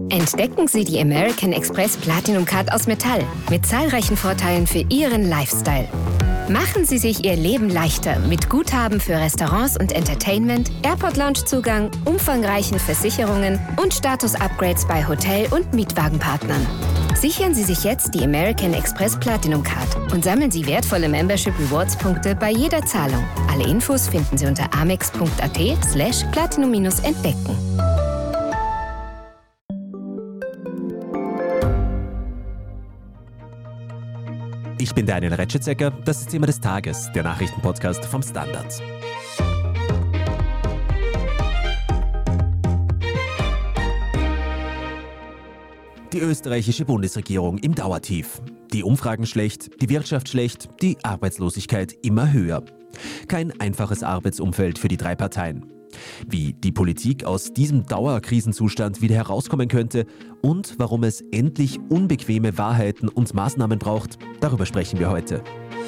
Entdecken Sie die American Express Platinum Card aus Metall mit zahlreichen Vorteilen für Ihren Lifestyle. Machen Sie sich Ihr Leben leichter mit Guthaben für Restaurants und Entertainment, Airport-Lounge-Zugang, umfangreichen Versicherungen und Status-Upgrades bei Hotel- und Mietwagenpartnern. Sichern Sie sich jetzt die American Express Platinum Card und sammeln Sie wertvolle Membership Rewards-Punkte bei jeder Zahlung. Alle Infos finden Sie unter amex.at/platinum-entdecken. Ich bin Daniel Retschitzecker, das ist Thema des Tages, der Nachrichtenpodcast vom Standard. Die österreichische Bundesregierung im Dauertief. Die Umfragen schlecht, die Wirtschaft schlecht, die Arbeitslosigkeit immer höher. Kein einfaches Arbeitsumfeld für die drei Parteien. Wie die Politik aus diesem Dauerkrisenzustand wieder herauskommen könnte und warum es endlich unbequeme Wahrheiten und Maßnahmen braucht, darüber sprechen wir heute.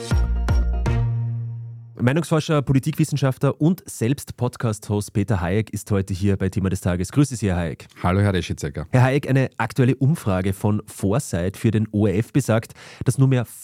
Meinungsforscher, Politikwissenschaftler und selbst Podcast-Host Peter Hayek ist heute hier bei Thema des Tages. Grüße Sie, Herr Hayek. Hallo, Herr Reschitzecker. Herr Hayek, eine aktuelle Umfrage von Foresight für den ORF besagt, dass nur mehr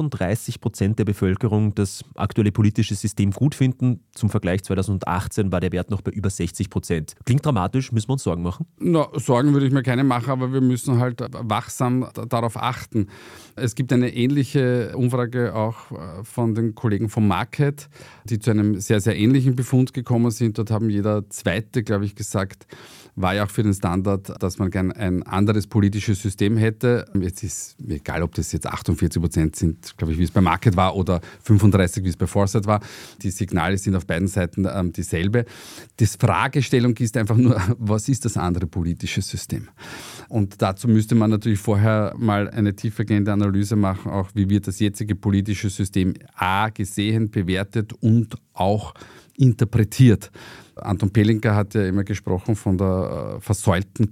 35% der Bevölkerung das aktuelle politische System gut finden. Zum Vergleich 2018 war der Wert noch bei über 60%. Klingt dramatisch, müssen wir uns Sorgen machen? Na, Sorgen würde ich mir keine machen, aber wir müssen halt wachsam darauf achten. Es gibt eine ähnliche Umfrage auch von den Kollegen vom Market, die zu einem sehr, sehr ähnlichen Befund gekommen sind. Dort haben jeder Zweite, glaube ich, gesagt, war ja auch für den Standard, dass man gern ein anderes politisches System hätte. Jetzt ist mir egal, ob das jetzt 48% sind, glaube ich, wie es bei Market war, oder 35%, wie es bei Foresight war. Die Signale sind auf beiden Seiten dieselbe. Die Fragestellung ist einfach nur, was ist das andere politische System? Und dazu müsste man natürlich vorher mal eine tiefergehende Analyse machen, auch wie wird das jetzige politische System gesehen, bewertet und auch interpretiert. Anton Pelinka hat ja immer gesprochen von der versäulten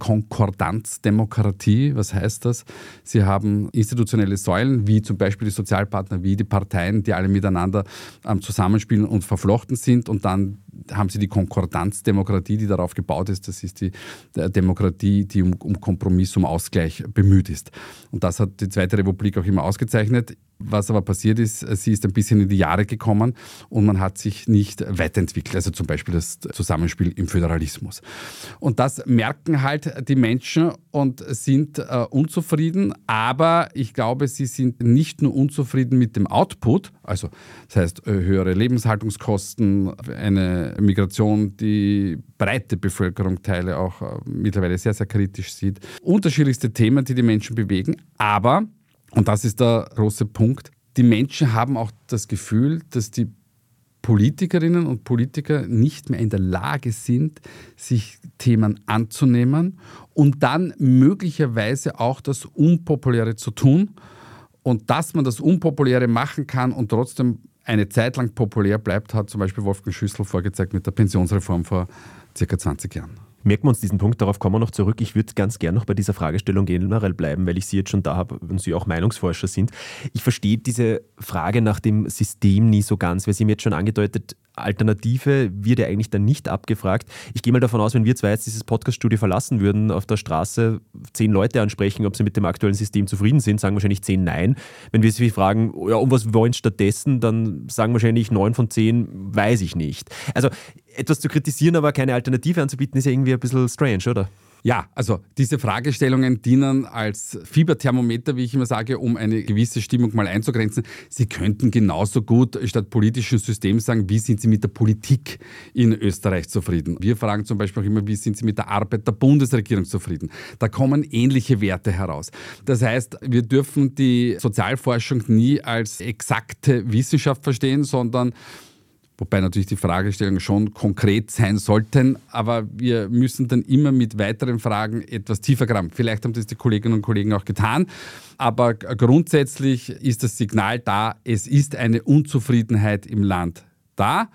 Konkordanzdemokratie. Was heißt das? Sie haben institutionelle Säulen, wie zum Beispiel die Sozialpartner, wie die Parteien, die alle miteinander zusammenspielen und verflochten sind. Und dann haben sie die Konkordanzdemokratie, die darauf gebaut ist. Das ist die Demokratie, die um Kompromiss, um Ausgleich bemüht ist. Und das hat die Zweite Republik auch immer ausgezeichnet. Was aber passiert ist, sie ist ein bisschen in die Jahre gekommen und man hat sich nicht weiterentwickelt. Also zum Beispiel das Zusammenspiel im Föderalismus. Und das merken halt die Menschen und sind unzufrieden. Aber ich glaube, sie sind nicht nur unzufrieden mit dem Output, also das heißt höhere Lebenshaltungskosten, eine Migration, die breite Bevölkerungsteile auch mittlerweile sehr, sehr kritisch sieht. Unterschiedlichste Themen, die die Menschen bewegen. Aber, und das ist der große Punkt, die Menschen haben auch das Gefühl, dass die Politikerinnen und Politiker nicht mehr in der Lage sind, sich Themen anzunehmen und dann möglicherweise auch das Unpopuläre zu tun. Und dass man das Unpopuläre machen kann und trotzdem eine Zeit lang populär bleibt, hat zum Beispiel Wolfgang Schüssel vorgezeigt mit der Pensionsreform vor ca. 20 Jahren. Merken wir uns diesen Punkt, darauf kommen wir noch zurück. Ich würde ganz gern noch bei dieser Fragestellung generell bleiben, weil ich Sie jetzt schon da habe und Sie auch Meinungsforscher sind. Ich verstehe diese Frage nach dem System nie so ganz, weil Sie mir jetzt schon angedeutet, Alternative wird ja eigentlich dann nicht abgefragt. Ich gehe mal davon aus, wenn wir zwei jetzt dieses Podcast-Studio verlassen würden, auf der Straße 10 Leute ansprechen, ob sie mit dem aktuellen System zufrieden sind, sagen wahrscheinlich 10 nein. Wenn wir sie fragen, ja, und was wollen stattdessen, dann sagen wahrscheinlich 9 von 10, weiß ich nicht. Also etwas zu kritisieren, aber keine Alternative anzubieten, ist ja irgendwie ein bisschen strange, oder? Ja, also diese Fragestellungen dienen als Fieberthermometer, wie ich immer sage, um eine gewisse Stimmung mal einzugrenzen. Sie könnten genauso gut statt politischen System sagen, wie sind Sie mit der Politik in Österreich zufrieden? Wir fragen zum Beispiel auch immer, wie sind Sie mit der Arbeit der Bundesregierung zufrieden? Da kommen ähnliche Werte heraus. Das heißt, wir dürfen die Sozialforschung nie als exakte Wissenschaft verstehen, sondern wobei natürlich die Fragestellungen schon konkret sein sollten, aber wir müssen dann immer mit weiteren Fragen etwas tiefer graben. Vielleicht haben das die Kolleginnen und Kollegen auch getan, aber grundsätzlich ist das Signal da, es ist eine Unzufriedenheit im Land da.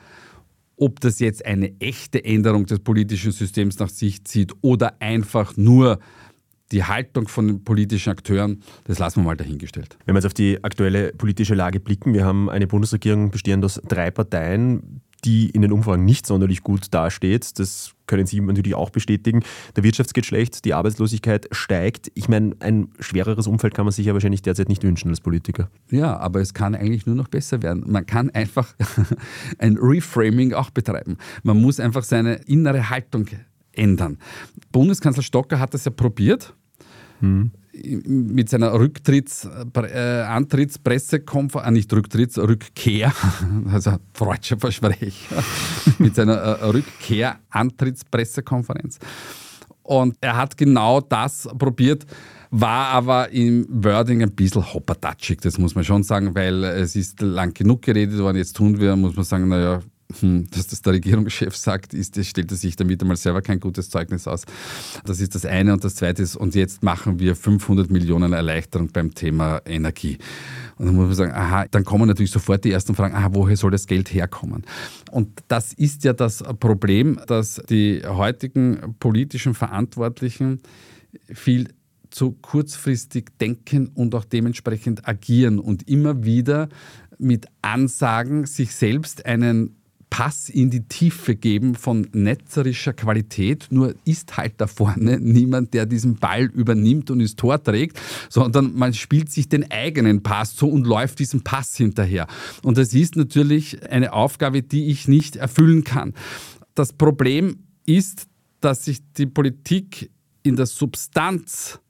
Ob das jetzt eine echte Änderung des politischen Systems nach sich zieht oder einfach nur die Haltung von den politischen Akteuren, das lassen wir mal dahingestellt. Wenn wir jetzt auf die aktuelle politische Lage blicken, wir haben eine Bundesregierung bestehend aus 3 Parteien, die in den Umfragen nicht sonderlich gut dasteht. Das können Sie natürlich auch bestätigen, der Wirtschaft geht schlecht, die Arbeitslosigkeit steigt. Ich meine, ein schwereres Umfeld kann man sich ja wahrscheinlich derzeit nicht wünschen als Politiker. Ja, aber es kann eigentlich nur noch besser werden. Man kann einfach ein Reframing auch betreiben. Man muss einfach seine innere Haltung ändern. Bundeskanzler Stocker hat das ja probiert. Mit seiner Rückkehr, also freudscher Versprecher, mit seiner Rückkehr-Antrittspressekonferenz. Und er hat genau das probiert, war aber im Wording ein bisschen hoppertatschig, das muss man schon sagen, weil es ist lang genug geredet worden, jetzt tun wir, muss man sagen, naja, dass das der Regierungschef sagt, stellt er sich damit einmal selber kein gutes Zeugnis aus. Das ist das eine. Und das zweite ist, und jetzt machen wir 500 Millionen Erleichterung beim Thema Energie. Und dann muss man sagen, aha, dann kommen natürlich sofort die ersten Fragen, aha, woher soll das Geld herkommen? Und das ist ja das Problem, dass die heutigen politischen Verantwortlichen viel zu kurzfristig denken und auch dementsprechend agieren und immer wieder mit Ansagen sich selbst einen Pass in die Tiefe geben von netzerischer Qualität, nur ist halt da vorne niemand, der diesen Ball übernimmt und ins Tor trägt, sondern man spielt sich den eigenen Pass zu und läuft diesem Pass hinterher. Und das ist natürlich eine Aufgabe, die ich nicht erfüllen kann. Das Problem ist, dass sich die Politik in der Substanz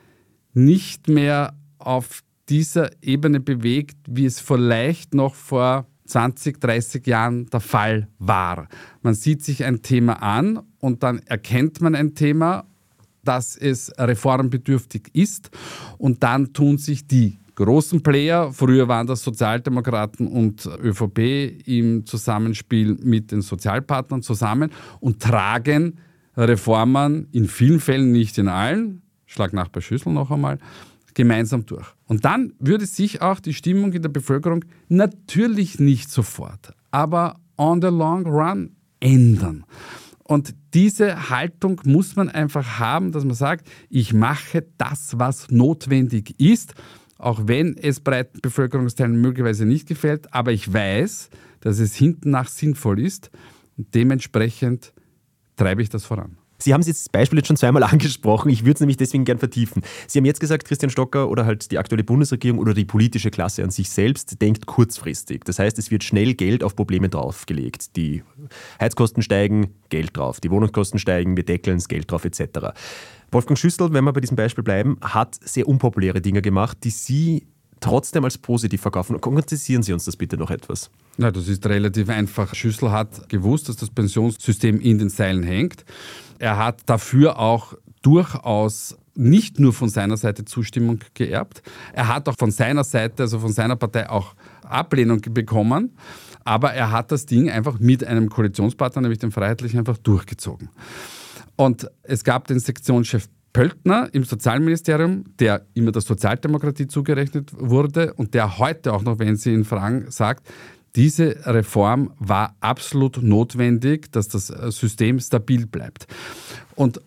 nicht mehr auf dieser Ebene bewegt, wie es vielleicht noch vor 20, 30 Jahren der Fall war. Man sieht sich ein Thema an und dann erkennt man ein Thema, dass es reformbedürftig ist und dann tun sich die großen Player, früher waren das Sozialdemokraten und ÖVP im Zusammenspiel mit den Sozialpartnern zusammen und tragen Reformen in vielen Fällen, nicht in allen, Schlag nach bei Schüssel noch einmal, gemeinsam durch. Und dann würde sich auch die Stimmung in der Bevölkerung natürlich nicht sofort, aber on the long run ändern. Und diese Haltung muss man einfach haben, dass man sagt, ich mache das, was notwendig ist, auch wenn es breiten Bevölkerungsteilen möglicherweise nicht gefällt, aber ich weiß, dass es hinten nach sinnvoll ist und dementsprechend treibe ich das voran. Sie haben das Beispiel jetzt schon zweimal angesprochen. Ich würde es nämlich deswegen gern vertiefen. Sie haben jetzt gesagt, Christian Stocker oder halt die aktuelle Bundesregierung oder die politische Klasse an sich selbst denkt kurzfristig. Das heißt, es wird schnell Geld auf Probleme draufgelegt. Die Heizkosten steigen, Geld drauf. Die Wohnungskosten steigen, wir deckeln es, Geld drauf etc. Wolfgang Schüssel, wenn wir bei diesem Beispiel bleiben, hat sehr unpopuläre Dinge gemacht, die Sie trotzdem als positiv verkaufen. Konkretisieren Sie uns das bitte noch etwas. Na, das ist relativ einfach. Schüssel hat gewusst, dass das Pensionssystem in den Seilen hängt. Er hat dafür auch durchaus nicht nur von seiner Seite Zustimmung geerbt. Er hat auch von seiner Seite, also von seiner Partei auch Ablehnung bekommen. Aber er hat das Ding einfach mit einem Koalitionspartner, nämlich dem Freiheitlichen, einfach durchgezogen. Und es gab den Sektionschef Pöltner im Sozialministerium, der immer der Sozialdemokratie zugerechnet wurde und der heute auch noch, wenn Sie ihn fragen, sagt, diese Reform war absolut notwendig, dass das System stabil bleibt. Und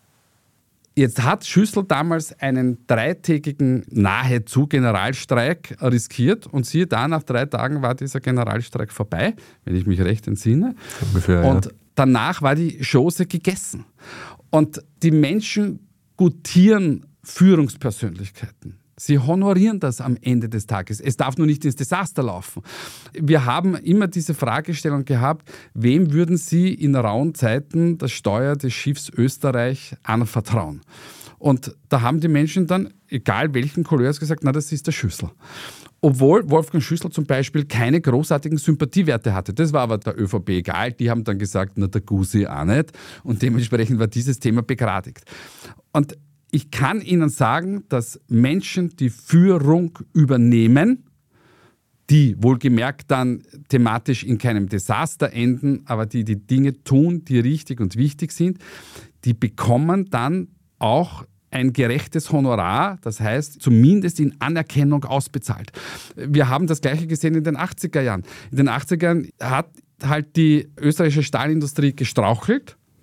jetzt hat Schüssel damals einen 3-tägigen nahezu Generalstreik riskiert und siehe da, nach 3 Tagen war dieser Generalstreik vorbei, wenn ich mich recht entsinne. Ungefähr, und danach war die Chose gegessen. Und die Menschen gutieren Führungspersönlichkeiten. Sie honorieren das am Ende des Tages. Es darf nur nicht ins Desaster laufen. Wir haben immer diese Fragestellung gehabt, wem würden Sie in rauen Zeiten das Steuer des Schiffs Österreich anvertrauen? Und da haben die Menschen dann, egal welchen Couleurs, gesagt, na, das ist der Schüssel. Obwohl Wolfgang Schüssel zum Beispiel keine großartigen Sympathiewerte hatte. Das war aber der ÖVP egal. Die haben dann gesagt, na, der Gusi auch nicht. Und dementsprechend war dieses Thema begradigt. Und ich kann Ihnen sagen, dass Menschen, die Führung übernehmen, die wohlgemerkt dann thematisch in keinem Desaster enden, aber die die Dinge tun, die richtig und wichtig sind, die bekommen dann auch ein gerechtes Honorar, das heißt zumindest in Anerkennung ausbezahlt. Wir haben das Gleiche gesehen in den 80er Jahren. In den 80er Jahren hat halt die österreichische Stahlindustrie gestrauchelt,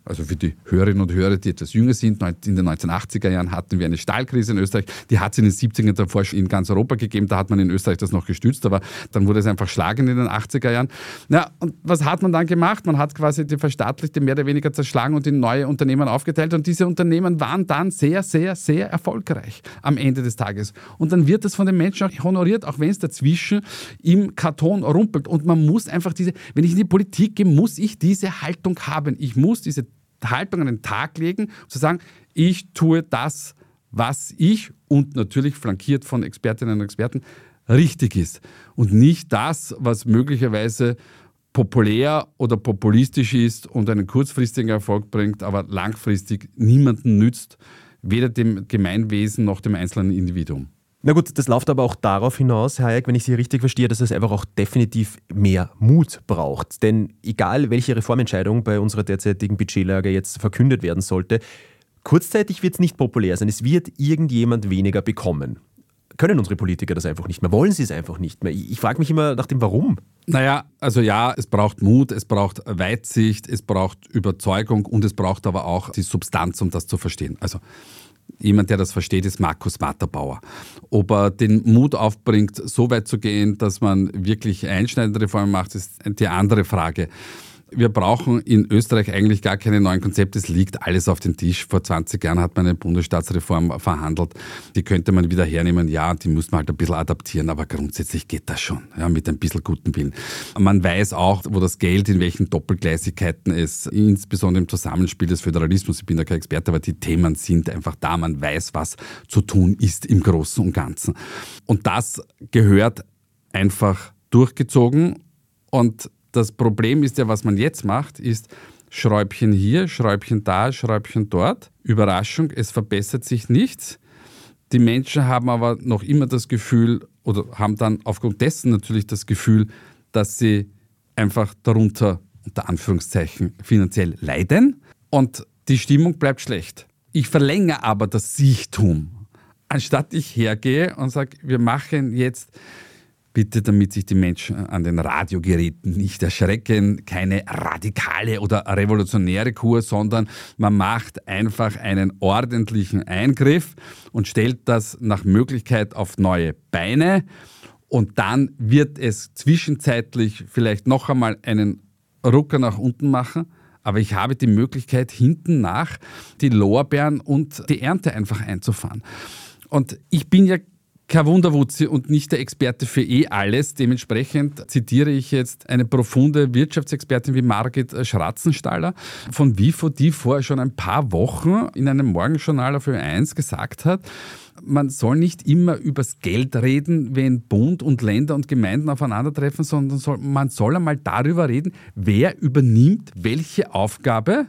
Also für die Hörerinnen und Hörer, die etwas jünger sind, in den 1980er Jahren hatten wir eine Stahlkrise in Österreich. Die hat es in den 70ern davor schon in ganz Europa gegeben. Da hat man in Österreich das noch gestützt, aber dann wurde es einfach schlagend in den 80er Jahren. Ja, und was hat man dann gemacht? Man hat quasi die Verstaatlichte mehr oder weniger zerschlagen und in neue Unternehmen aufgeteilt. Und diese Unternehmen waren dann sehr, sehr, sehr erfolgreich am Ende des Tages. Und dann wird das von den Menschen auch honoriert, auch wenn es dazwischen im Karton rumpelt. Und man muss einfach wenn ich in die Politik gehe, muss ich diese Haltung haben. Ich muss diese Haltung an den Tag legen, zu sagen, ich tue das, was ich und natürlich flankiert von Expertinnen und Experten richtig ist und nicht das, was möglicherweise populär oder populistisch ist und einen kurzfristigen Erfolg bringt, aber langfristig niemanden nützt, weder dem Gemeinwesen noch dem einzelnen Individuum. Na gut, das läuft aber auch darauf hinaus, Herr Hayek, wenn ich Sie richtig verstehe, dass es einfach auch definitiv mehr Mut braucht. Denn egal, welche Reformentscheidung bei unserer derzeitigen Budgetlage jetzt verkündet werden sollte, kurzzeitig wird es nicht populär sein. Es wird irgendjemand weniger bekommen. Können unsere Politiker das einfach nicht mehr? Wollen sie es einfach nicht mehr? Ich frage mich immer nach dem Warum. Naja, also ja, es braucht Mut, es braucht Weitsicht, es braucht Überzeugung und es braucht aber auch die Substanz, um das zu verstehen. Also jemand, der das versteht, ist Markus Matterbauer. Ob er den Mut aufbringt, so weit zu gehen, dass man wirklich einschneidende Reformen macht, ist die andere Frage. Wir brauchen in Österreich eigentlich gar keine neuen Konzepte. Es liegt alles auf dem Tisch. Vor 20 Jahren hat man eine Bundesstaatsreform verhandelt. Die könnte man wieder hernehmen. Ja, die muss man halt ein bisschen adaptieren. Aber grundsätzlich geht das schon, ja, mit ein bisschen guten Willen. Man weiß auch, wo das Geld, in welchen Doppelgleisigkeiten es, insbesondere im Zusammenspiel des Föderalismus, ich bin da kein Experte, aber die Themen sind einfach da. Man weiß, was zu tun ist im Großen und Ganzen. Und das gehört einfach durchgezogen. Und das Problem ist ja, was man jetzt macht, ist Schräubchen hier, Schräubchen da, Schräubchen dort. Überraschung, es verbessert sich nichts. Die Menschen haben aber noch immer das Gefühl oder haben dann aufgrund dessen natürlich das Gefühl, dass sie einfach darunter, unter Anführungszeichen, finanziell leiden und die Stimmung bleibt schlecht. Ich verlängere aber das Siechtum, anstatt ich hergehe und sage, wir machen jetzt bitte, damit sich die Menschen an den Radiogeräten nicht erschrecken, keine radikale oder revolutionäre Kur, sondern man macht einfach einen ordentlichen Eingriff und stellt das nach Möglichkeit auf neue Beine. Und dann wird es zwischenzeitlich vielleicht noch einmal einen Rucker nach unten machen. Aber ich habe die Möglichkeit, hinten nach die Lorbeeren und die Ernte einfach einzufahren. Und ich bin ja kein Wunderwutzi und nicht der Experte für alles. Dementsprechend zitiere ich jetzt eine profunde Wirtschaftsexpertin wie Margit Schratzenstaller von WIFO, die vor schon ein paar Wochen in einem Morgenjournal auf Ö1 gesagt hat, man soll nicht immer übers Geld reden, wenn Bund und Länder und Gemeinden aufeinandertreffen, sondern man soll einmal darüber reden, wer übernimmt welche Aufgabe.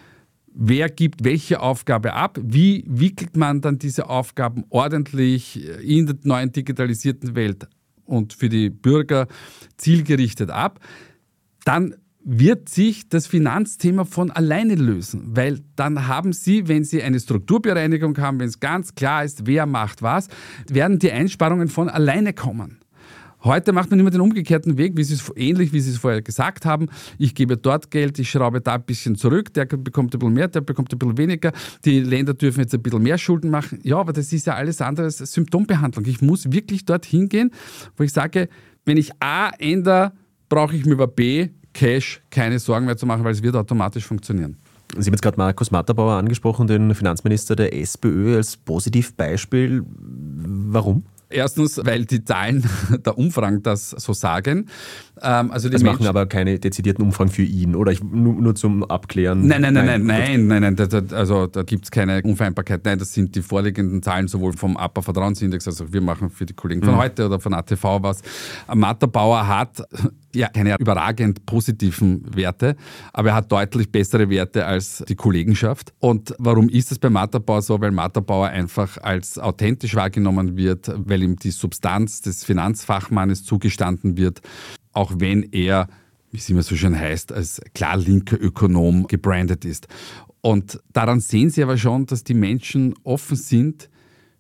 Wer gibt welche Aufgabe ab? Wie wickelt man dann diese Aufgaben ordentlich in der neuen digitalisierten Welt und für die Bürger zielgerichtet ab? Dann wird sich das Finanzthema von alleine lösen, weil dann haben Sie, wenn Sie eine Strukturbereinigung haben, wenn es ganz klar ist, wer macht was, werden die Einsparungen von alleine kommen. Heute macht man immer den umgekehrten Weg, ähnlich wie Sie es vorher gesagt haben. Ich gebe dort Geld, ich schraube da ein bisschen zurück, der bekommt ein bisschen mehr, der bekommt ein bisschen weniger. Die Länder dürfen jetzt ein bisschen mehr Schulden machen. Ja, aber das ist ja alles andere als Symptombehandlung. Ich muss wirklich dorthin gehen, wo ich sage, wenn ich A ändere, brauche ich mir über B, Cash, keine Sorgen mehr zu machen, weil es wird automatisch funktionieren. Sie haben jetzt gerade Markus Matterbauer angesprochen, den Finanzminister der SPÖ als Positivbeispiel. Warum? Erstens, weil die Zahlen der Umfragen das so sagen. Also die machen aber keine dezidierten Umfragen für ihn, oder nur zum Abklären? Nein. Also da gibt es keine Unvereinbarkeit. Nein, das sind die vorliegenden Zahlen sowohl vom APA Vertrauensindex, also wir machen für die Kollegen von heute oder von ATV was. Matterbauer hat ja keine überragend positiven Werte, aber er hat deutlich bessere Werte als die Kollegenschaft. Und warum ist es bei Matterbauer so? Weil Matterbauer einfach als authentisch wahrgenommen wird, weil ihm die Substanz des Finanzfachmannes zugestanden wird, auch wenn er, wie es immer so schön heißt, als klar linker Ökonom gebrandet ist. Und daran sehen Sie aber schon, dass die Menschen offen sind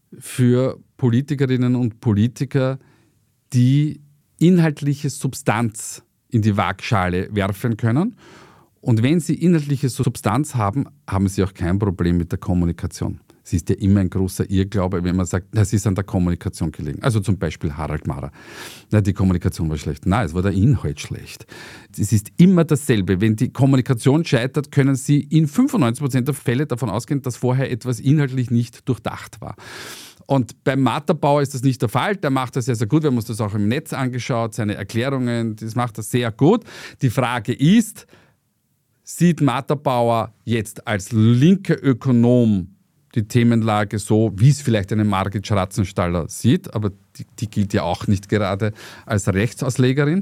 für Politikerinnen und Politiker, die inhaltliche Substanz in die Waagschale werfen können. Und wenn Sie inhaltliche Substanz haben, haben Sie auch kein Problem mit der Kommunikation. Es ist ja immer ein großer Irrglaube, wenn man sagt, das ist an der Kommunikation gelegen. Also zum Beispiel Harald Mahrer. Na, die Kommunikation war schlecht. Nein, es war der Inhalt schlecht. Es ist immer dasselbe. Wenn die Kommunikation scheitert, können Sie in 95% der Fälle davon ausgehen, dass vorher etwas inhaltlich nicht durchdacht war. Und beim Matterbauer ist das nicht der Fall. Der macht das sehr, sehr gut. Wir haben uns das auch im Netz angeschaut, seine Erklärungen, das macht das sehr gut. Die Frage ist, sieht Matterbauer jetzt als linker Ökonom die Themenlage so, wie es vielleicht eine Margit Schratzenstaller sieht, aber die gilt ja auch nicht gerade als Rechtsauslegerin.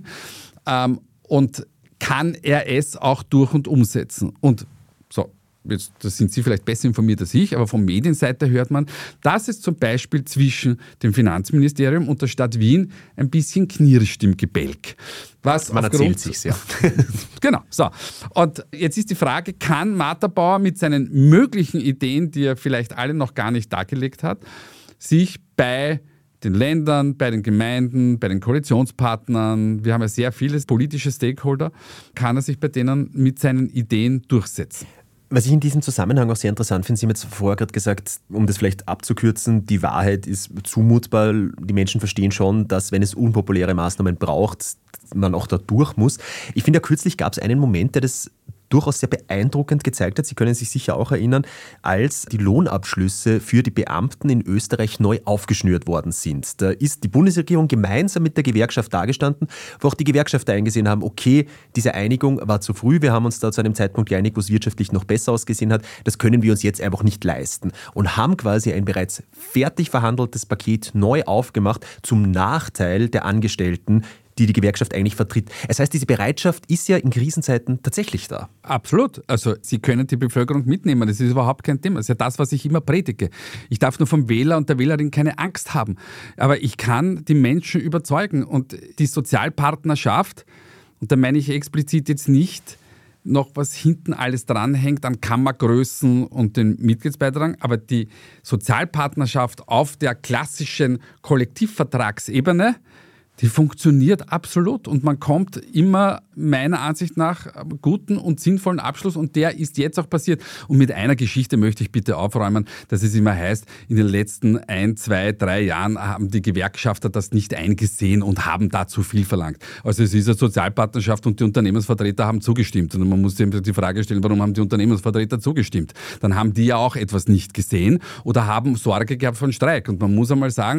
Und kann er es auch durch- und umsetzen? Und so, jetzt, da sind Sie vielleicht besser informiert als ich, aber von Medienseite hört man, dass es zum Beispiel zwischen dem Finanzministerium und der Stadt Wien ein bisschen knirscht im Gebälk. Man erzählt sich's, ja. Genau, so. Und jetzt ist die Frage, kann Matterbauer mit seinen möglichen Ideen, die er vielleicht alle noch gar nicht dargelegt hat, sich bei den Ländern, bei den Gemeinden, bei den Koalitionspartnern, wir haben ja sehr viele politische Stakeholder, kann er sich bei denen mit seinen Ideen durchsetzen? Was ich in diesem Zusammenhang auch sehr interessant finde, Sie haben jetzt vorher gerade gesagt, um das vielleicht abzukürzen, die Wahrheit ist zumutbar. Die Menschen verstehen schon, dass wenn es unpopuläre Maßnahmen braucht, man auch da durch muss. Ich finde, kürzlich gab es einen Moment, der das durchaus sehr beeindruckend gezeigt hat. Sie können sich sicher auch erinnern, als die Lohnabschlüsse für die Beamten in Österreich neu aufgeschnürt worden sind. Da ist die Bundesregierung gemeinsam mit der Gewerkschaft dagestanden, wo auch die Gewerkschafter eingesehen haben, okay, diese Einigung war zu früh, wir haben uns da zu einem Zeitpunkt geeinigt, wo es wirtschaftlich noch besser ausgesehen hat, das können wir uns jetzt einfach nicht leisten. Und haben quasi ein bereits fertig verhandeltes Paket neu aufgemacht zum Nachteil der Angestellten, die Gewerkschaft eigentlich vertritt. Das heißt, diese Bereitschaft ist ja in Krisenzeiten tatsächlich da. Absolut. Also Sie können die Bevölkerung mitnehmen. Das ist überhaupt kein Thema. Das ist ja das, was ich immer predige. Ich darf nur vom Wähler und der Wählerin keine Angst haben. Aber ich kann die Menschen überzeugen. Und die Sozialpartnerschaft, und da meine ich explizit jetzt nicht noch, was hinten alles dranhängt an Kammergrößen und den Mitgliedsbeitrag, aber die Sozialpartnerschaft auf der klassischen Kollektivvertragsebene, die funktioniert absolut und man kommt immer meiner Ansicht nach guten und sinnvollen Abschluss und der ist jetzt auch passiert. Und mit einer Geschichte möchte ich bitte aufräumen, dass es immer heißt, in den letzten 1, 2, 3 Jahren haben die Gewerkschafter das nicht eingesehen und haben da zu viel verlangt. Also es ist eine Sozialpartnerschaft und die Unternehmensvertreter haben zugestimmt. Und man muss sich die Frage stellen, warum haben die Unternehmensvertreter zugestimmt? Dann haben die ja auch etwas nicht gesehen oder haben Sorge gehabt vor einem Streik. Und man muss einmal sagen,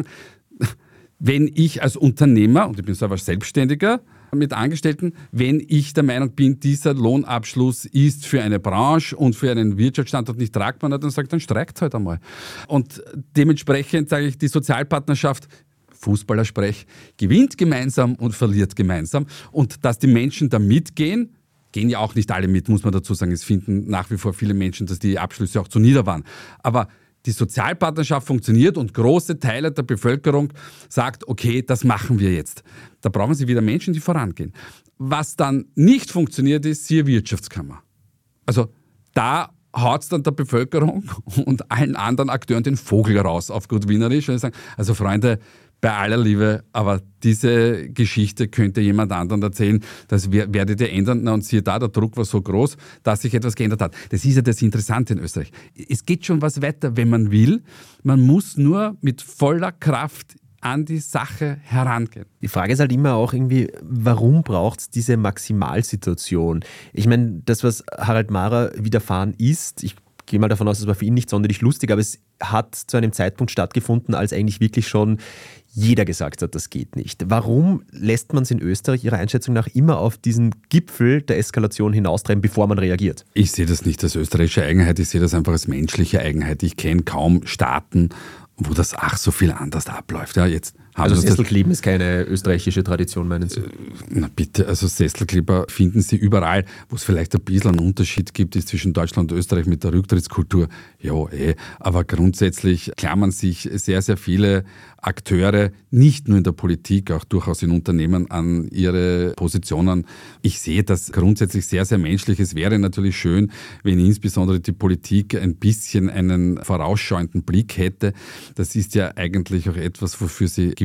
wenn ich als Unternehmer, und ich bin selber Selbstständiger mit Angestellten, wenn ich der Meinung bin, dieser Lohnabschluss ist für eine Branche und für einen Wirtschaftsstandort nicht tragbar, dann sage ich, dann streikt halt einmal. Und dementsprechend sage ich, die Sozialpartnerschaft, Fußballersprech, gewinnt gemeinsam und verliert gemeinsam. Und dass die Menschen da mitgehen, gehen ja auch nicht alle mit, muss man dazu sagen. Es finden nach wie vor viele Menschen, dass die Abschlüsse auch zu nieder waren. Aber die Sozialpartnerschaft funktioniert und große Teile der Bevölkerung sagt, okay, das machen wir jetzt. Da brauchen Sie wieder Menschen, die vorangehen. Was dann nicht funktioniert, ist siehe Wirtschaftskammer. Also da haut es dann der Bevölkerung und allen anderen Akteuren den Vogel raus, auf gut Wienerisch. Und sagen, also Freunde, bei aller Liebe, aber diese Geschichte könnte jemand anderen erzählen, das werdet ihr ändern. Na, und siehe da, der Druck war so groß, dass sich etwas geändert hat. Das ist ja das Interessante in Österreich. Es geht schon was weiter, wenn man will. Man muss nur mit voller Kraft an die Sache herangehen. Die Frage ist halt immer auch irgendwie, warum braucht es diese Maximalsituation? Ich meine, das, was Harald Mahrer widerfahren ist, ich gehe mal davon aus, das war für ihn nicht sonderlich lustig, aber es hat zu einem Zeitpunkt stattgefunden, als eigentlich wirklich schon jeder gesagt hat, das geht nicht. Warum lässt man es in Österreich Ihrer Einschätzung nach immer auf diesen Gipfel der Eskalation hinaustreiben, bevor man reagiert? Ich sehe das nicht als österreichische Eigenheit, ich sehe das einfach als menschliche Eigenheit. Ich kenne kaum Staaten, wo das so viel anders abläuft. Ja, jetzt haben also Sesselkleben ist keine österreichische Tradition, meinen Sie? Na bitte, also Sesselkleber finden Sie überall. Wo es vielleicht ein bisschen einen Unterschied gibt, ist zwischen Deutschland und Österreich mit der Rücktrittskultur. Ja, aber grundsätzlich klammern sich sehr, sehr viele Akteure, nicht nur in der Politik, auch durchaus in Unternehmen, an ihre Positionen. Ich sehe das grundsätzlich sehr, sehr menschlich. Es wäre natürlich schön, wenn insbesondere die Politik ein bisschen einen vorausschauenden Blick hätte. Das ist ja eigentlich auch etwas, wofür sie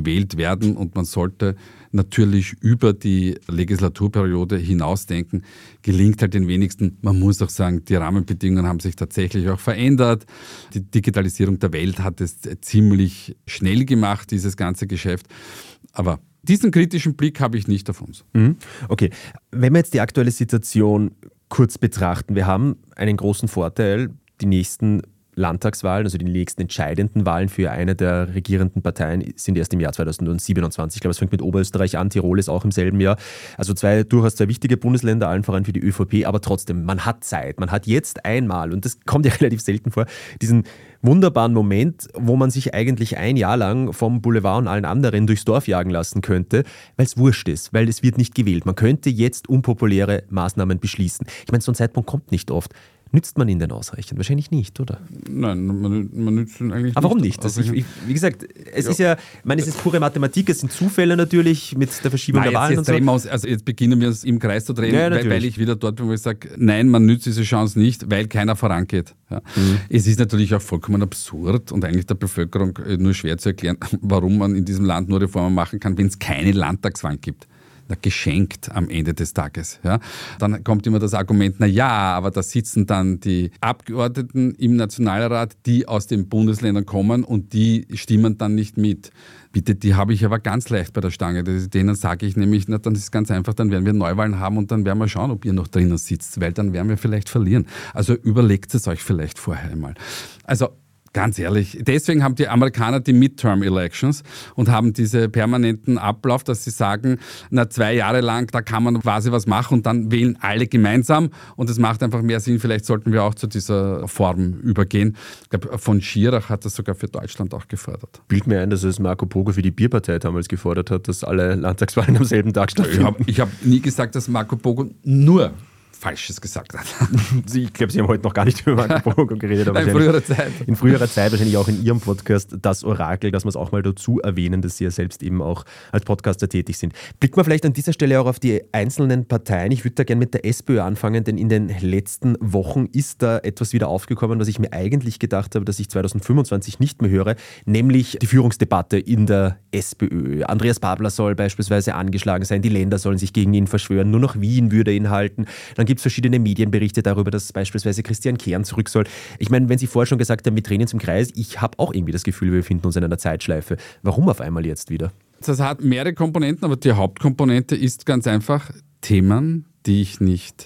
gewählt werden und man sollte natürlich über die Legislaturperiode hinausdenken, gelingt halt den wenigsten. Man muss auch sagen, die Rahmenbedingungen haben sich tatsächlich auch verändert. Die Digitalisierung der Welt hat es ziemlich schnell gemacht, dieses ganze Geschäft. Aber diesen kritischen Blick habe ich nicht auf uns. Okay, wenn wir jetzt die aktuelle Situation kurz betrachten, wir haben einen großen Vorteil, die nächsten Landtagswahlen, also die nächsten entscheidenden Wahlen für eine der regierenden Parteien sind erst im Jahr 2027. Ich glaube, es fängt mit Oberösterreich an, Tirol ist auch im selben Jahr. Also durchaus zwei wichtige Bundesländer, allen voran für die ÖVP, aber trotzdem, man hat Zeit. Man hat jetzt einmal, und das kommt ja relativ selten vor, diesen wunderbaren Moment, wo man sich eigentlich ein Jahr lang vom Boulevard und allen anderen durchs Dorf jagen lassen könnte, weil es wurscht ist, weil es wird nicht gewählt. Man könnte jetzt unpopuläre Maßnahmen beschließen. Ich meine, so ein Zeitpunkt kommt nicht oft. Nützt man ihn denn ausreichend? Wahrscheinlich nicht, oder? Nein, man nützt ihn eigentlich nicht. Aber warum nicht? Wie gesagt, es ist ja, ich meine, es ist pure Mathematik, es sind Zufälle natürlich mit der Verschiebung der Wahlen und so. Also jetzt beginnen wir es im Kreis zu drehen, weil ich wieder dort bin, wo ich sage, nein, man nützt diese Chance nicht, weil keiner vorangeht. Ja. Es ist natürlich auch vollkommen absurd und eigentlich der Bevölkerung nur schwer zu erklären, warum man in diesem Land nur Reformen machen kann, wenn es keine Landtagswahlen gibt. Geschenkt am Ende des Tages. Ja. Dann kommt immer das Argument, aber da sitzen dann die Abgeordneten im Nationalrat, die aus den Bundesländern kommen und die stimmen dann nicht mit. Bitte, die habe ich aber ganz leicht bei der Stange. Denen sage ich nämlich, dann ist es ganz einfach, dann werden wir Neuwahlen haben und dann werden wir schauen, ob ihr noch drinnen sitzt, weil dann werden wir vielleicht verlieren. Also überlegt es euch vielleicht vorher einmal. Also ganz ehrlich, deswegen haben die Amerikaner die Midterm-Elections und haben diese permanenten Ablauf, dass sie sagen, 2 Jahre lang, da kann man quasi was machen und dann wählen alle gemeinsam und es macht einfach mehr Sinn. Vielleicht sollten wir auch zu dieser Form übergehen. Ich glaube, von Schirach hat das sogar für Deutschland auch gefordert. Bild mir ein, dass es Marco Pogo für die Bierpartei damals gefordert hat, dass alle Landtagswahlen am selben Tag stattfinden. Ich hab nie gesagt, dass Marco Pogo nur Falsches gesagt hat. Ich glaube, Sie haben heute noch gar nicht über Marco Pogo geredet. Aber in früherer Zeit, wahrscheinlich auch in Ihrem Podcast, das Orakel, dass wir es auch mal dazu erwähnen, dass Sie ja selbst eben auch als Podcaster tätig sind. Blicken wir vielleicht an dieser Stelle auch auf die einzelnen Parteien. Ich würde da gerne mit der SPÖ anfangen, denn in den letzten Wochen ist da etwas wieder aufgekommen, was ich mir eigentlich gedacht habe, dass ich 2025 nicht mehr höre, nämlich die Führungsdebatte in der SPÖ. Andreas Babler soll beispielsweise angeschlagen sein, die Länder sollen sich gegen ihn verschwören, nur noch Wien würde ihn halten. Dann gibt es verschiedene Medienberichte darüber, dass beispielsweise Christian Kern zurück soll. Ich meine, wenn Sie vorher schon gesagt haben, wir drehen uns im Kreis, ich habe auch irgendwie das Gefühl, wir befinden uns in einer Zeitschleife. Warum auf einmal jetzt wieder? Das hat mehrere Komponenten, aber die Hauptkomponente ist ganz einfach Themen, die ich nicht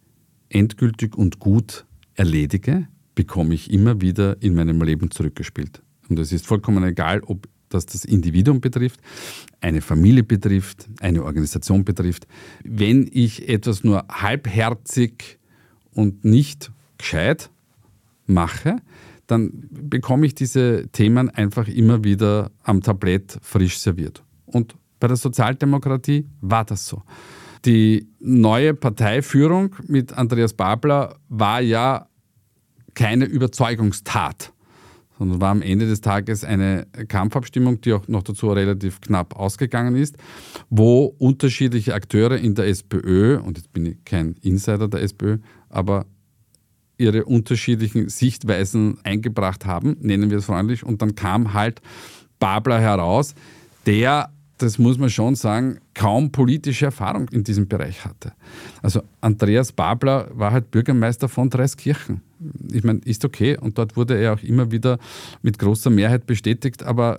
endgültig und gut erledige, bekomme ich immer wieder in meinem Leben zurückgespielt. Und es ist vollkommen egal, ob das Individuum betrifft, eine Familie betrifft, eine Organisation betrifft. Wenn ich etwas nur halbherzig und nicht gescheit mache, dann bekomme ich diese Themen einfach immer wieder am Tablett frisch serviert. Und bei der Sozialdemokratie war das so. Die neue Parteiführung mit Andreas Babler war ja keine Überzeugungstat, sondern war am Ende des Tages eine Kampfabstimmung, die auch noch dazu relativ knapp ausgegangen ist, wo unterschiedliche Akteure in der SPÖ, und jetzt bin ich kein Insider der SPÖ, aber ihre unterschiedlichen Sichtweisen eingebracht haben, nennen wir es freundlich, und dann kam halt Babler heraus, der, das muss man schon sagen, kaum politische Erfahrung in diesem Bereich hatte. Also Andreas Babler war halt Bürgermeister von Dreiskirchen. Ich meine, ist okay und dort wurde er auch immer wieder mit großer Mehrheit bestätigt, aber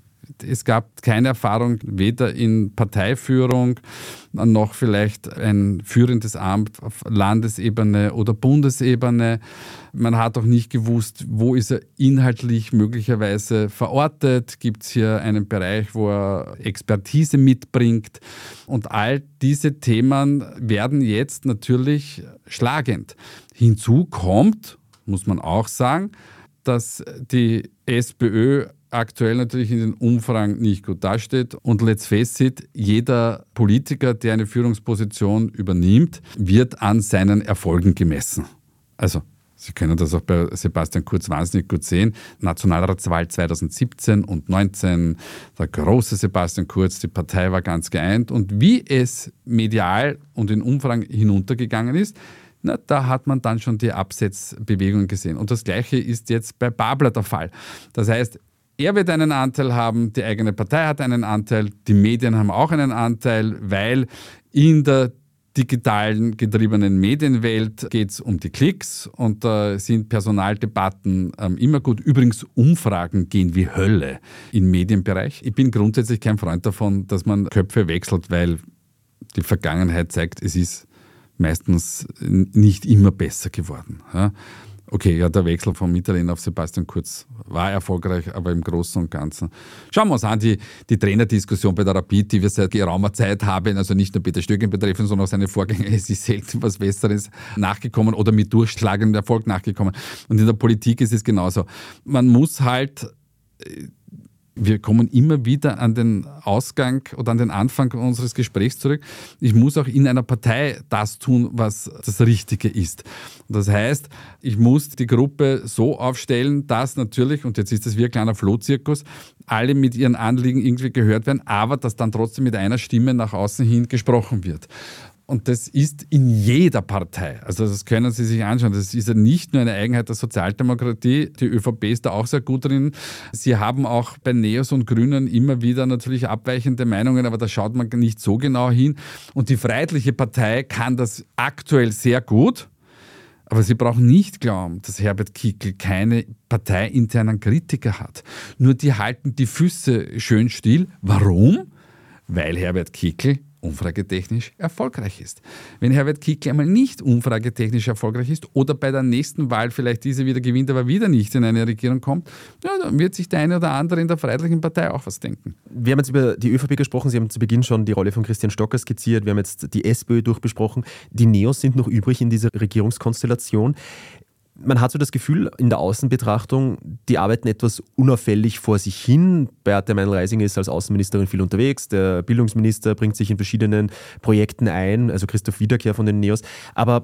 es gab keine Erfahrung, weder in Parteiführung noch vielleicht ein führendes Amt auf Landesebene oder Bundesebene. Man hat auch nicht gewusst, wo ist er inhaltlich möglicherweise verortet. Gibt es hier einen Bereich, wo er Expertise mitbringt? Und all diese Themen werden jetzt natürlich schlagend. Hinzu kommt, muss man auch sagen, dass die SPÖ aktuell natürlich in den Umfragen nicht gut dasteht. Und let's face it, jeder Politiker, der eine Führungsposition übernimmt, wird an seinen Erfolgen gemessen. Also, Sie können das auch bei Sebastian Kurz wahnsinnig gut sehen. Nationalratswahl 2017 und 2019, der große Sebastian Kurz, die Partei war ganz geeint. Und wie es medial und in Umfragen hinuntergegangen ist, da hat man dann schon die Absetzbewegungen gesehen. Und das Gleiche ist jetzt bei Babler der Fall. Das heißt, Er wird einen Anteil haben, die eigene Partei hat einen Anteil, die Medien haben auch einen Anteil, weil in der digitalen getriebenen Medienwelt geht es um die Klicks und da sind Personaldebatten immer gut. Übrigens, Umfragen gehen wie Hölle im Medienbereich. Ich bin grundsätzlich kein Freund davon, dass man Köpfe wechselt, weil die Vergangenheit zeigt, es ist meistens nicht immer besser geworden. Ja? Okay, ja, der Wechsel von Mitterlehner auf Sebastian Kurz war erfolgreich, aber im Großen und Ganzen. Schauen wir uns an, die Trainerdiskussion bei der Rapid, die wir seit geraumer Zeit haben, also nicht nur Peter Stöckgen betreffend, sondern auch seine Vorgänger, es ist selten was Besseres nachgekommen oder mit durchschlagendem Erfolg nachgekommen. Und in der Politik ist es genauso. Man muss halt... Wir kommen immer wieder an den Ausgang oder an den Anfang unseres Gesprächs zurück. Ich muss auch in einer Partei das tun, was das Richtige ist. Das heißt, ich muss die Gruppe so aufstellen, dass natürlich, und jetzt ist das wie ein kleiner Flohzirkus, alle mit ihren Anliegen irgendwie gehört werden, aber dass dann trotzdem mit einer Stimme nach außen hin gesprochen wird. Und das ist in jeder Partei. Also das können Sie sich anschauen. Das ist ja nicht nur eine Eigenheit der Sozialdemokratie. Die ÖVP ist da auch sehr gut drin. Sie haben auch bei Neos und Grünen immer wieder natürlich abweichende Meinungen, aber da schaut man nicht so genau hin. Und die Freiheitliche Partei kann das aktuell sehr gut. Aber Sie brauchen nicht glauben, dass Herbert Kickl keine parteiinternen Kritiker hat. Nur die halten die Füße schön still. Warum? Weil Herbert Kickl umfragetechnisch erfolgreich ist. Wenn Herbert Kickl einmal nicht umfragetechnisch erfolgreich ist oder bei der nächsten Wahl vielleicht diese wieder gewinnt, aber wieder nicht in eine Regierung kommt, ja, dann wird sich der eine oder andere in der Freiheitlichen Partei auch was denken. Wir haben jetzt über die ÖVP gesprochen, Sie haben zu Beginn schon die Rolle von Christian Stocker skizziert, wir haben jetzt die SPÖ durchbesprochen. Die Neos sind noch übrig in dieser Regierungskonstellation. Man hat so das Gefühl, in der Außenbetrachtung, die arbeiten etwas unauffällig vor sich hin. Beate Meinl-Reisinger ist als Außenministerin viel unterwegs, der Bildungsminister bringt sich in verschiedenen Projekten ein, also Christoph Wiederkehr von den Neos. Aber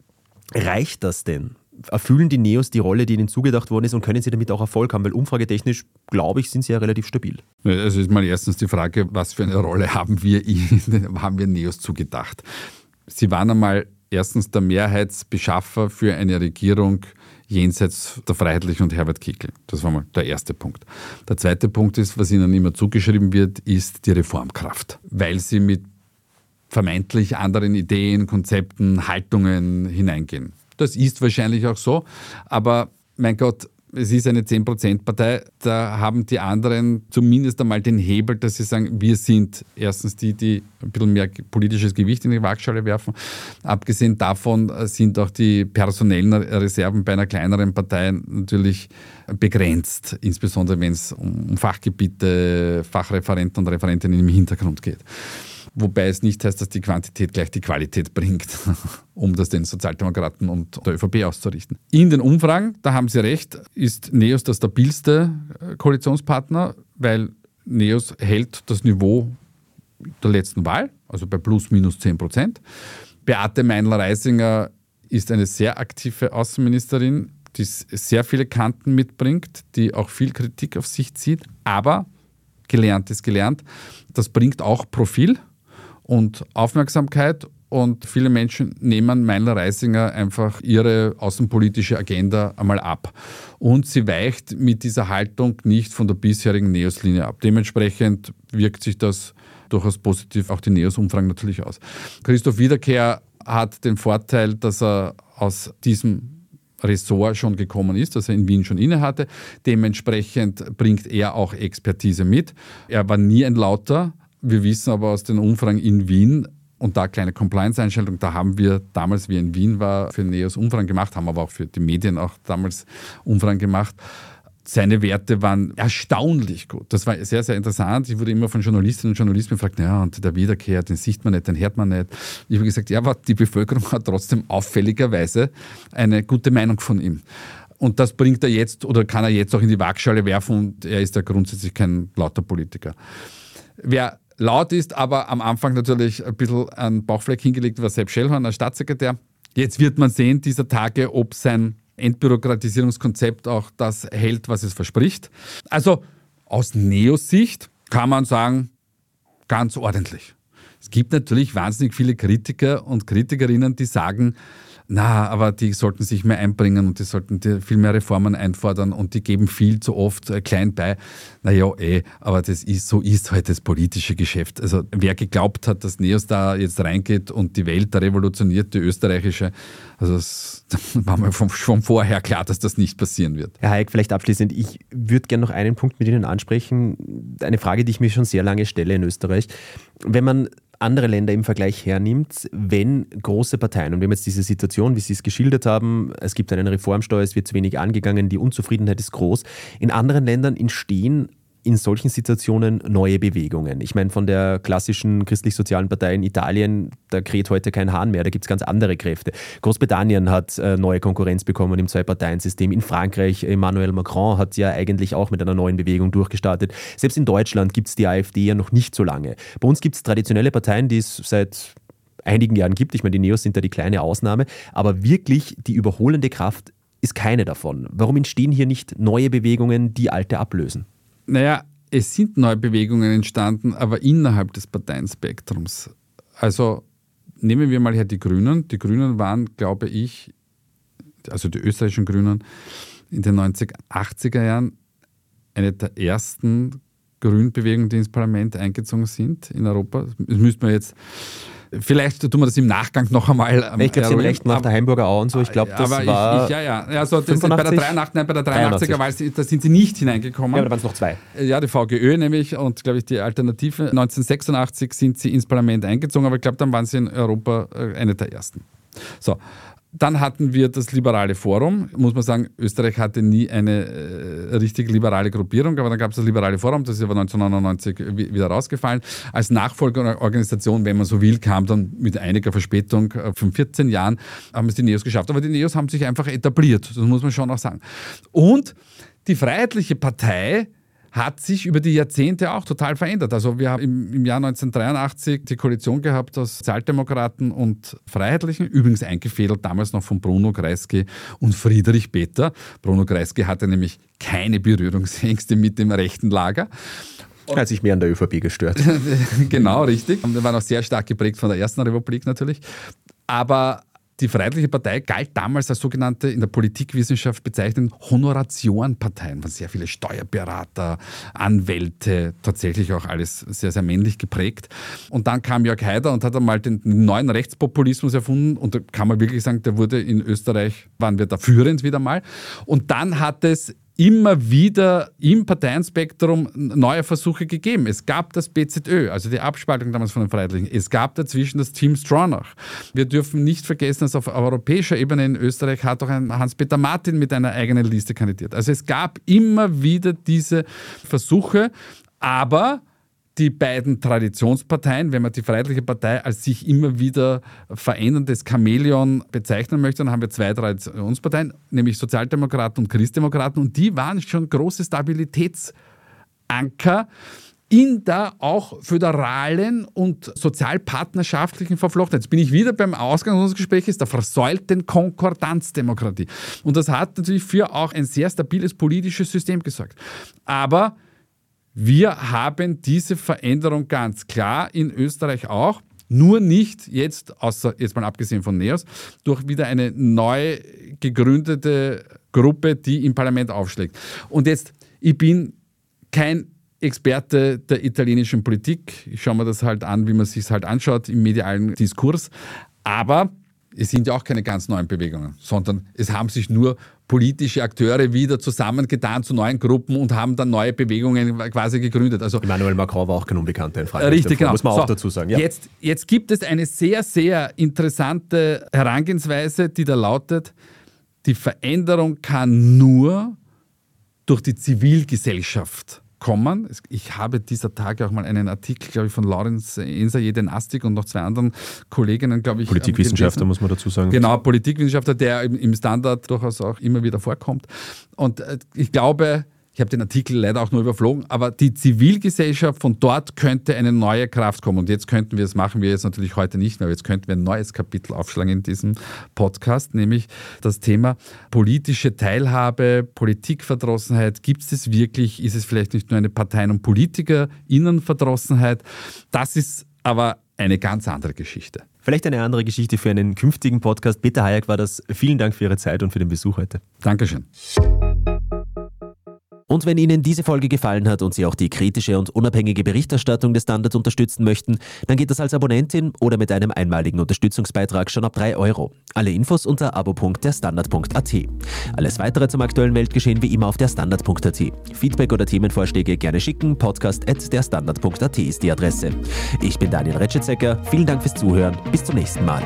reicht das denn? Erfüllen die Neos die Rolle, die ihnen zugedacht worden ist und können sie damit auch Erfolg haben? Weil umfragetechnisch, glaube ich, sind sie ja relativ stabil. Also ist mal erstens die Frage, was für eine Rolle haben wir Neos zugedacht? Sie waren einmal erstens der Mehrheitsbeschaffer für eine Regierung jenseits der Freiheitlichen und Herbert Kickl. Das war mal der erste Punkt. Der zweite Punkt ist, was ihnen immer zugeschrieben wird, ist die Reformkraft. Weil sie mit vermeintlich anderen Ideen, Konzepten, Haltungen hineingehen. Das ist wahrscheinlich auch so, aber mein Gott, es ist eine 10%-Partei, da haben die anderen zumindest einmal den Hebel, dass sie sagen, wir sind erstens die ein bisschen mehr politisches Gewicht in die Waagschale werfen. Abgesehen davon sind auch die personellen Reserven bei einer kleineren Partei natürlich begrenzt, insbesondere wenn es um Fachgebiete, Fachreferenten und Referentinnen im Hintergrund geht. Wobei es nicht heißt, dass die Quantität gleich die Qualität bringt, um das den Sozialdemokraten und der ÖVP auszurichten. In den Umfragen, da haben Sie recht, ist Neos der stabilste Koalitionspartner, weil Neos hält das Niveau der letzten Wahl, also bei plus minus 10%. Beate Meinl-Reisinger ist eine sehr aktive Außenministerin, die sehr viele Kanten mitbringt, die auch viel Kritik auf sich zieht, aber gelernt ist gelernt. Das bringt auch Profil und Aufmerksamkeit und viele Menschen nehmen Meinl-Reisinger einfach ihre außenpolitische Agenda einmal ab. Und sie weicht mit dieser Haltung nicht von der bisherigen Neos-Linie ab. Dementsprechend wirkt sich das durchaus positiv auch die Neos-Umfragen natürlich aus. Christoph Wiederkehr hat den Vorteil, dass er aus diesem Ressort schon gekommen ist, das er in Wien schon innehatte. Dementsprechend bringt er auch Expertise mit. Er war nie ein Lauter. Wir wissen aber aus den Umfragen in Wien, und da kleine Compliance-Einstellung, da haben wir damals, wie in Wien war, für Neos Umfragen gemacht, haben aber auch für die Medien auch damals Umfragen gemacht. Seine Werte waren erstaunlich gut. Das war sehr, sehr interessant. Ich wurde immer von Journalistinnen und Journalisten gefragt, ja, und der Wiederkehr, den sieht man nicht, den hört man nicht. Ich habe gesagt, ja, aber die Bevölkerung hat trotzdem auffälligerweise eine gute Meinung von ihm. Und das bringt er jetzt oder kann er jetzt auch in die Waagschale werfen und er ist ja grundsätzlich kein lauter Politiker. Wer laut ist, aber am Anfang natürlich ein bisschen einen Bauchfleck hingelegt, war Sepp Schellhorn als Staatssekretär. Jetzt wird man sehen, dieser Tage, ob sein Entbürokratisierungskonzept auch das hält, was es verspricht. Also aus Neos-Sicht kann man sagen, ganz ordentlich. Es gibt natürlich wahnsinnig viele Kritiker und Kritikerinnen, die sagen, aber die sollten sich mehr einbringen und die sollten viel mehr Reformen einfordern und die geben viel zu oft klein bei. Aber so ist halt das politische Geschäft. Also wer geglaubt hat, dass NEOS da jetzt reingeht und die Welt da revolutioniert, die österreichische, also es war mir schon vorher klar, dass das nicht passieren wird. Herr Hayek, vielleicht abschließend, ich würde gerne noch einen Punkt mit Ihnen ansprechen. Eine Frage, die ich mir schon sehr lange stelle in Österreich. Wenn man andere Länder im Vergleich hernimmt, wenn große Parteien, und wir haben jetzt diese Situation, wie Sie es geschildert haben, es gibt einen Reformsteuer, es wird zu wenig angegangen, die Unzufriedenheit ist groß. In anderen Ländern entstehen in solchen Situationen neue Bewegungen. Ich meine, von der klassischen christlich-sozialen Partei in Italien, da kräht heute kein Hahn mehr, da gibt es ganz andere Kräfte. Großbritannien hat neue Konkurrenz bekommen im Zwei-Parteien-System. In Frankreich, Emmanuel Macron hat ja eigentlich auch mit einer neuen Bewegung durchgestartet. Selbst in Deutschland gibt es die AfD ja noch nicht so lange. Bei uns gibt es traditionelle Parteien, die es seit einigen Jahren gibt. Ich meine, die NEOS sind da die kleine Ausnahme. Aber wirklich die überholende Kraft ist keine davon. Warum entstehen hier nicht neue Bewegungen, die alte ablösen? Es sind neue Bewegungen entstanden, aber innerhalb des Parteienspektrums. Also nehmen wir mal her die Grünen. Die Grünen waren, glaube ich, also die österreichischen Grünen in den 80er Jahren eine der ersten Grünbewegungen, die ins Parlament eingezogen sind in Europa. Das müsste man jetzt... Vielleicht tun wir das im Nachgang noch einmal. Ich glaube, Sie haben recht, nach der Heimburger Au und so. Ich glaube, das war. Also das bei der 83er Wahl, da sind Sie nicht hineingekommen. Ja, da waren es noch zwei. Ja, die VGÖ nämlich und, glaube ich, die Alternative. 1986 sind Sie ins Parlament eingezogen, aber ich glaube, dann waren Sie in Europa eine der ersten. So. Dann hatten wir das Liberale Forum. Muss man sagen, Österreich hatte nie eine richtig liberale Gruppierung, aber dann gab es das Liberale Forum, das ist aber 1999 wieder rausgefallen. Als Nachfolgeorganisation, wenn man so will, kam dann mit einiger Verspätung von 14 Jahren, haben es die NEOS geschafft. Aber die NEOS haben sich einfach etabliert, das muss man schon auch sagen. Und die Freiheitliche Partei hat sich über die Jahrzehnte auch total verändert. Also wir haben im Jahr 1983 die Koalition gehabt aus Sozialdemokraten und Freiheitlichen, übrigens eingefädelt damals noch von Bruno Kreisky und Friedrich Peter. Bruno Kreisky hatte nämlich keine Berührungsängste mit dem rechten Lager. Er hat sich mehr an der ÖVP gestört. Genau, richtig. Wir waren auch sehr stark geprägt von der Ersten Republik natürlich. Aber die Freiheitliche Partei galt damals als sogenannte, in der Politikwissenschaft bezeichneten Honoratiorenparteien. Waren sehr viele Steuerberater, Anwälte, tatsächlich auch alles sehr, sehr männlich geprägt. Und dann kam Jörg Haider und hat einmal den neuen Rechtspopulismus erfunden. Und da kann man wirklich sagen, der wurde in Österreich, waren wir da führend wieder mal. Und dann hat es immer wieder im Parteienspektrum neue Versuche gegeben. Es gab das BZÖ, also die Abspaltung damals von den Freiheitlichen. Es gab dazwischen das Team Stronach. Wir dürfen nicht vergessen, dass auf europäischer Ebene in Österreich hat auch ein Hans-Peter Martin mit einer eigenen Liste kandidiert. Also es gab immer wieder diese Versuche, aber die beiden Traditionsparteien, wenn man die Freiheitliche Partei als sich immer wieder veränderndes Chamäleon bezeichnen möchte, dann haben wir zwei Traditionsparteien, nämlich Sozialdemokraten und Christdemokraten, und die waren schon große Stabilitätsanker in der auch föderalen und sozialpartnerschaftlichen Verflochtenheit. Jetzt bin ich wieder beim Ausgang unseres Gesprächs der versäulten Konkordanzdemokratie. Und das hat natürlich für auch ein sehr stabiles politisches System gesorgt. Aber wir haben diese Veränderung ganz klar in Österreich auch, nur nicht jetzt, außer jetzt mal abgesehen von NEOS, durch wieder eine neu gegründete Gruppe, die im Parlament aufschlägt. Und jetzt, ich bin kein Experte der italienischen Politik, ich schaue mir das halt an, wie man es sich halt anschaut im medialen Diskurs, aber es sind ja auch keine ganz neuen Bewegungen, sondern es haben sich nur politische Akteure wieder zusammengetan zu neuen Gruppen und haben dann neue Bewegungen quasi gegründet. Also Emmanuel Macron war auch kein Unbekannter in Frankreich. Richtig, genau. Muss man auch dazu sagen. Ja. Jetzt gibt es eine sehr, sehr interessante Herangehensweise, die da lautet, die Veränderung kann nur durch die Zivilgesellschaft kommen. Ich habe dieser Tage auch mal einen Artikel, glaube ich, von Lorenz Ensayer-Denastik und noch zwei anderen Kolleginnen, glaube ich. Politikwissenschaftler, muss man dazu sagen. Genau, Politikwissenschaftler, der im Standard durchaus auch immer wieder vorkommt. Und ich glaube, ich habe den Artikel leider auch nur überflogen, aber die Zivilgesellschaft, von dort könnte eine neue Kraft kommen. Und jetzt könnten wir, das machen wir jetzt natürlich heute nicht mehr, aber jetzt könnten wir ein neues Kapitel aufschlagen in diesem Podcast, nämlich das Thema politische Teilhabe, Politikverdrossenheit. Gibt es das wirklich? Ist es vielleicht nicht nur eine Parteien- und PolitikerInnenverdrossenheit? Das ist aber eine ganz andere Geschichte. Vielleicht eine andere Geschichte für einen künftigen Podcast. Peter Hayak war das. Vielen Dank für Ihre Zeit und für den Besuch heute. Dankeschön. Und wenn Ihnen diese Folge gefallen hat und Sie auch die kritische und unabhängige Berichterstattung des Standard unterstützen möchten, dann geht das als Abonnentin oder mit einem einmaligen Unterstützungsbeitrag schon ab 3 €. Alle Infos unter abo.derstandard.at. Alles weitere zum aktuellen Weltgeschehen wie immer auf derstandard.at. Feedback oder Themenvorschläge gerne schicken. podcast@derstandard.at ist die Adresse. Ich bin Daniel Retschetzecker. Vielen Dank fürs Zuhören. Bis zum nächsten Mal.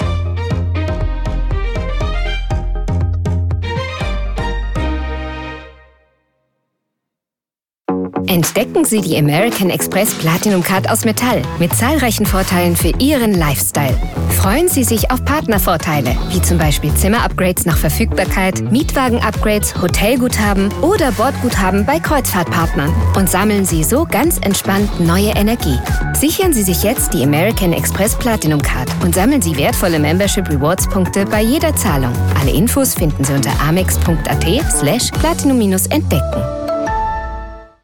Entdecken Sie die American Express Platinum Card aus Metall mit zahlreichen Vorteilen für Ihren Lifestyle. Freuen Sie sich auf Partnervorteile, wie zum Beispiel Zimmer-Upgrades nach Verfügbarkeit, Mietwagen-Upgrades, Hotelguthaben oder Bordguthaben bei Kreuzfahrtpartnern und sammeln Sie so ganz entspannt neue Energie. Sichern Sie sich jetzt die American Express Platinum Card und sammeln Sie wertvolle Membership Rewards Punkte bei jeder Zahlung. Alle Infos finden Sie unter amex.at/platinum-entdecken.